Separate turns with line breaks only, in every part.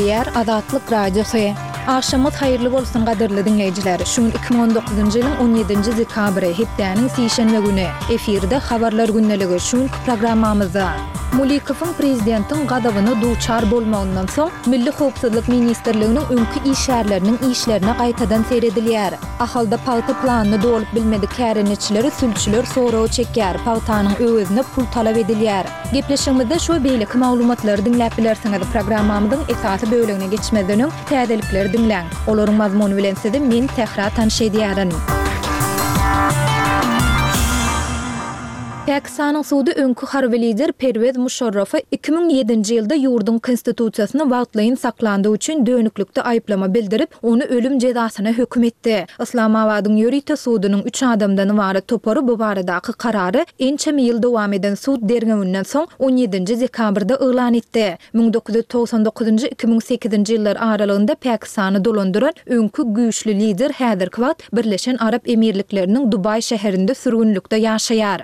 Däwirliýär Azatlyk Radiosu. Akşamyz haýyrly bolsun gaderli dinleýijiler. Şuň 2019-njy ýylyň 17-nji dekabry hepdäniň sişenme güni efirde habarlar günneligi şuň programmamyzda Mulikowyň prezidentiň gadawyny duçar bolmagyndan soň Milli Howpsuzlyk Ministrliginiň öňkü işärleriniň işlerine gaýtadan seredilýär. Ahalda paýta planyny dolup bilmedik kärenetçileri sülçüler soraw çekýär. Paýtanyň öwüzine pul talap edilýär. Gepleşigimizde şu beýleki maglumatlary dinläp bilersiňiz. Programmamyzyň esasy bölegine geçmeden öň täzelikleri dinleň. Olaryň mazmuny bilen sizi men tehrar tanış edýärin. Pakistanyň sudy öňkü harby lider Pervez Musharrafy 2007-nji ýylda ýurdun konstitusiýasyny wagtlaýyn saklandyğı üçin dönüklükde aýplama bildirip, onu ölüm jezasyna hökm etdi. Islamabadyň ýörite sudynyň 3 adamdan ibaret topary bu baradaky karary ençemi ýyl dowam eden sud dergäminden soň 17-nji dekabrda elan etdi. 1999-njy 2008-nji ýyllar aralygynda Pakistany dolandyran öňkü güýçli lider häzirki wagt Birleşen Arap Emirlikläriniň Dubai şäherinde sürgünlükde ýaşaýar.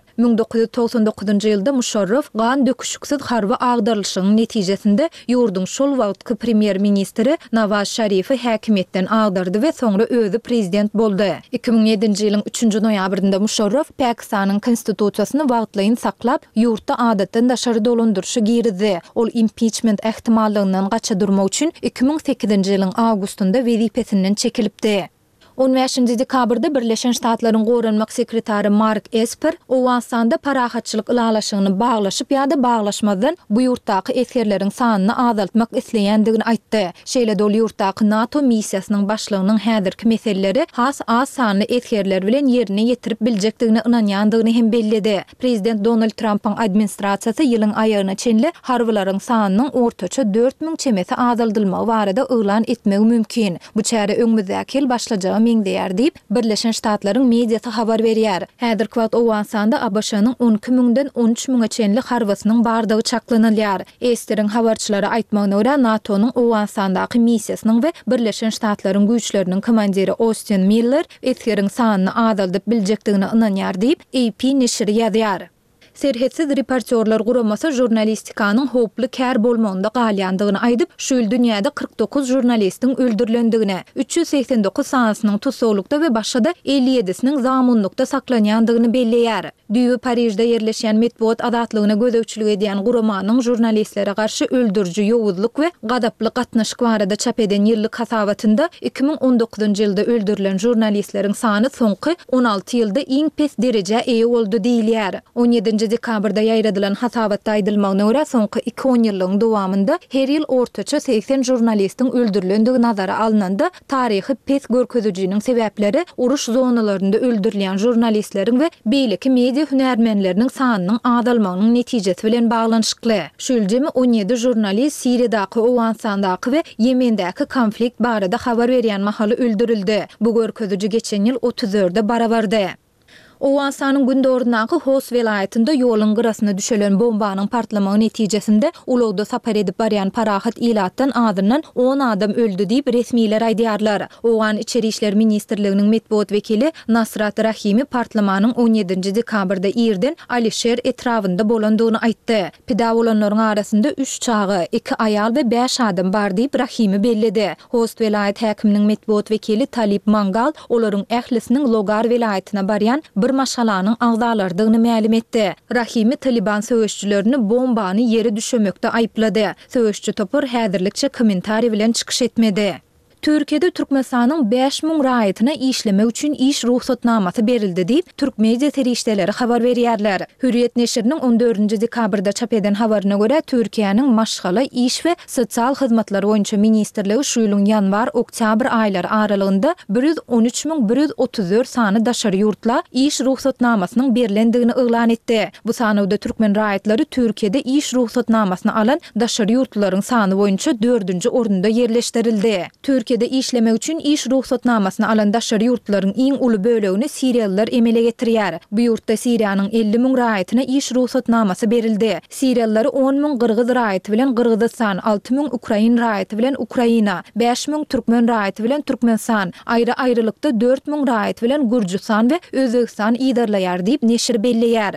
1999-njy ýylda Musharraf gan döküşüksiz harby agdarylyşynyň netijesinde ýurdun şol wagtky premier ministri Nawaz Şerifi häkimetden agdardy we soňra özü prezident boldy. 2007-nji ýylyň 3-nji noýabrynda Musharraf Pakistanyň konstitusiýasyny wagtlaýyn saklap, ýurtda adatdan daşary dolandyrşy girdi. Ol impeachment ähtimallygynyň gaça durmak üçin 2008-nji ýylyň awgustynda wezipesinden çekilipdi. 15-nji dekabrda Birleşen Ştatlaryň Goranmak sekretary Mark Esper Owensanda parahatçylyk ilalaşygyny baglaşyp ýa-da baglaşmadan bu ýurtdaky eskerleriň sanyny azaltmak isleýändigini aýtdy. Şeýle dol ýurtdaky NATO missiýasynyň başlygynyň häzirki meseleleri has az sanly eskerler bilen ýerine ýetirip biljekdigine ynanýandygyny hem bellidi. Prezident Donald Trump'yň administrasiýasy ýylyň aýagyna çenli harbylaryň sanynyň ortaça 4000 çemesi azaldylmagy barada elan etmegi mümkin. Bu çäre öňümüzdäki ýyl başlajagy meňdeýär diýip Birleşen Ştatlaryň mediýasy habar berýär. Häzirki wagt Owensanda ABŞ-nyň 12.000-den 13.000-a çenli harbasynyň bardygy çaklanylýar. Esteriň habarçylary aýtmagyna görä NATO'nyň Owensandaky missiýasynyň we Birleşen Ştatlaryň güýçleriniň komandiri Austin Miller eskeriň sanyny azaldyp biljekdigine ynanýar diýip AP neşri ýazýar. Serhetsiz reportyorlar guramasy jurnalistikanyň hoply kär bolmagynda galýandygyny aýdyp, şu ýyl dünýäde 49 jurnalistiň öldürilendigine, 389 sanasynyň tutuklukda we başga 57-siniň zamanlykda saklanýandygyny belleýär. Düýbi Parijde ýerleşýän Medbuat azatlygyna gözegçilik edýän guramanyň jurnalistlere garşy öldürjü ýowuzlyk we gadaply gatnaşyk barada çap eden ýyllyk hasabatynda 2019-njy ýylda öldürilen jurnalistleriň sany soňky 16 ýylda iň pes derejä eýe boldy diýilýär. 17-nji dekabrda ýaýradylan hasabatda aýdylmagyna görä soňky 2 ýylyň dowamında her ýyl ortaça 80 jurnalistiň öldürilendigi nazara alynanda taryhy pes görkezijiniň sebäpleri uruş zonalarynda öldürilen jurnalistleriň we beýleki media hünärmenleriniň sanynyň azalmagynyň netijesi bilen baglanyşykly. Şu ýyl 17 jurnalist Siriýadaky, Owensandaky we Yemendäki konflikt barada habar berýän mahaly öldürildi. Bu görkeziji geçen ýyl 34-de barabardy. Owensanyň gündorundaky Hos welaýatynda ýoluň gyrasyna düşelen bombanyň partlamagy netijesinde ulagda sapar edip barýan parahat ilatdan adından 10 adam öldü diýip resmiler aýdýarlar. Owan İçeri işler Ministrliginiň medbuat wekili Nasrat Rahimi partlamanyň 17-nji dekabrda ýerden Alisher etrawynda bolandygyny aýtdy. Pida bolanlaryň arasynda 3 çagy, 2 aýal we 5 adam bar diýip Rahimi bellidi. Hos welaýat häkiminiň medbuat wekili Talip Mangal olaryň ählisiniň Logar welaýatyna barýan bir maşalanyň agdalardygyny ma'lum etdi. Rahimi Taliban söwüşçülerini bombany ýere düşürmekde aýplady. Söwüşçü topar häzirlikçe kommentari bilen çykyş etmedi. Türkiýede Türkmenistanyň 5000 raýatyna işlemek üçin iş ruhsatnamasy berildi diýip Türk media terişdeleri habar berýärler. Hürriyet neşriniň 14-nji dekabrda çap eden habaryna görä Türkiýanyň maşgala iş we sosial hyzmatlar boýunça ministrligi şu ýylyň ýanwar-oktýabr aýlary aralygynda 113.134 sany daşary ýurtla iş ruhsatnamasynyň berilendigini elan etdi. Bu sanawda türkmen raýatlary Türkiýede iş ruhsatnamasyny alan daşary ýurtlaryň sany boýunça 4-nji orunda ýerleşdirildi. Türkiýede işlemek üçin iş ruhsatnamasyny alan daşary ýurtlaryň iň uly bölegini Siriýalılar emele getirýär. Bu ýurtda Siriýanyň 50.000 raýatyna iş ruhsatnamasy berildi. Siriýalılar 10.000 Gırgyz raýaty bilen Gırgyzstan, 6.000 Ukrain raýaty bilen Ukraina, 5.000 türkmen raýaty bilen Türkmenistan, aýry-aýrylykda 4.000 raýaty bilen Gürjistan we Özbegistan idarlaýar diýip neşir belleýär.